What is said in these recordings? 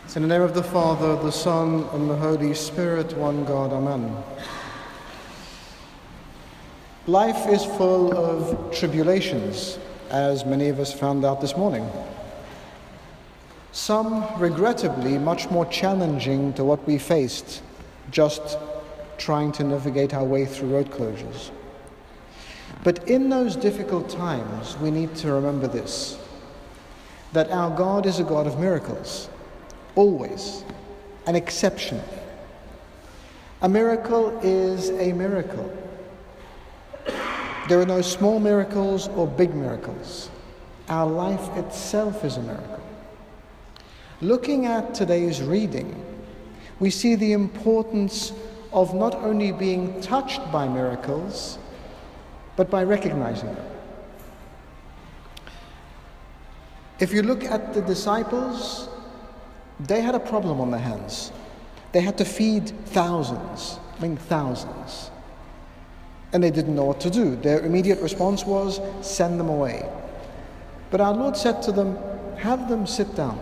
In the name of the Father, the Son, and the Holy Spirit, one God, Amen. Life is full of tribulations, as many of us found out this morning. Some, regrettably, much more challenging to what we faced, just trying to navigate our way through road closures. But in those difficult times, we need to remember this, that our God is a God of miracles. Always, and exceptionally. A miracle is a miracle. There are no small miracles or big miracles. Our life itself is a miracle. Looking at today's reading, we see the importance of not only being touched by miracles, but by recognizing them. If you look at the disciples, they had a problem on their hands. They had to feed thousands. And they didn't know what to do. Their immediate response was, send them away. But our Lord said to them, have them sit down.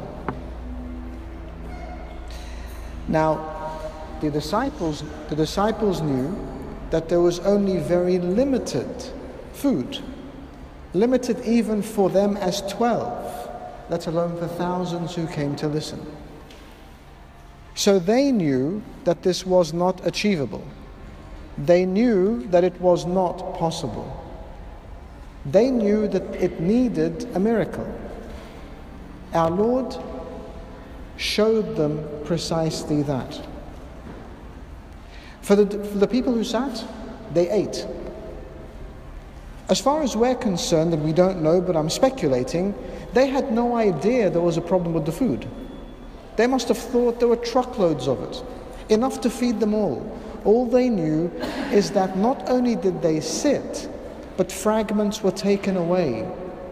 Now, the disciples knew that there was only very limited food. Limited even for them as 12, let alone for thousands who came to listen. So they knew that this was not achievable. They knew that it was not possible. They knew that it needed a miracle. Our Lord showed them precisely that. For the people who sat, they ate. As far as we're concerned, and we don't know, but I'm speculating, they had no idea there was a problem with the food. They must have thought there were truckloads of it, enough to feed them all. All they knew is that not only did they sit, but fragments were taken away.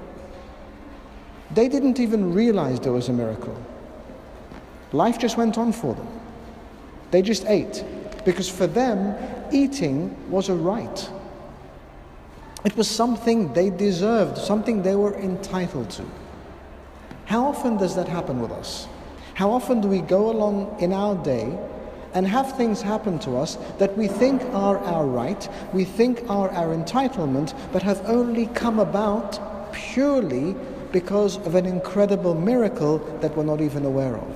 They didn't even realize there was a miracle. Life just went on for them. They just ate, because for them, eating was a right. It was something they deserved, something they were entitled to. How often does that happen with us? How often do we go along in our day and have things happen to us that we think are our right, we think are our entitlement, but have only come about purely because of an incredible miracle that we're not even aware of?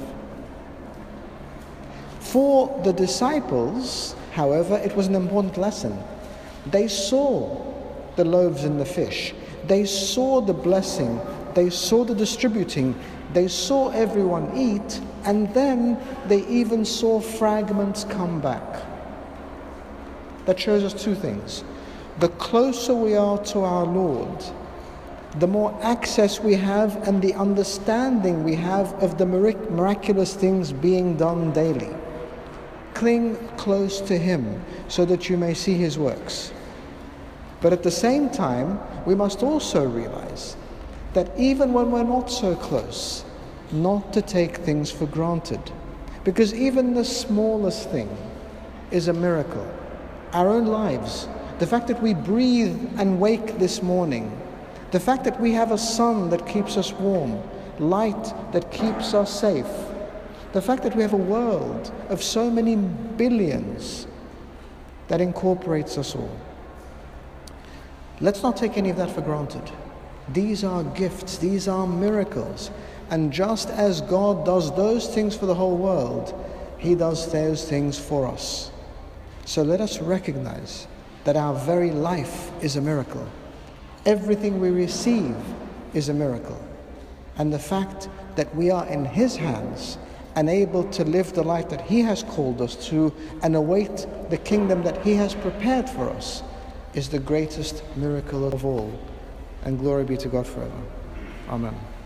For the disciples, however, it was an important lesson. They saw the loaves and the fish. They saw the blessing. They saw the distributing. They saw everyone eat, and then they even saw fragments come back. That shows us two things. The closer we are to our Lord, the more access we have and the understanding we have of the miraculous things being done daily. Cling close to Him so that you may see His works. But at the same time, we must also realize that even when we're not so close, not to take things for granted. Because even the smallest thing is a miracle. Our own lives, the fact that we breathe and wake this morning, the fact that we have a sun that keeps us warm, light that keeps us safe, the fact that we have a world of so many billions that incorporates us all. Let's not take any of that for granted. These are gifts, these are miracles. And just as God does those things for the whole world, He does those things for us. So let us recognize that our very life is a miracle. Everything we receive is a miracle. And the fact that we are in His hands and able to live the life that He has called us to and await the kingdom that He has prepared for us is the greatest miracle of all. And glory be to God forever. Amen.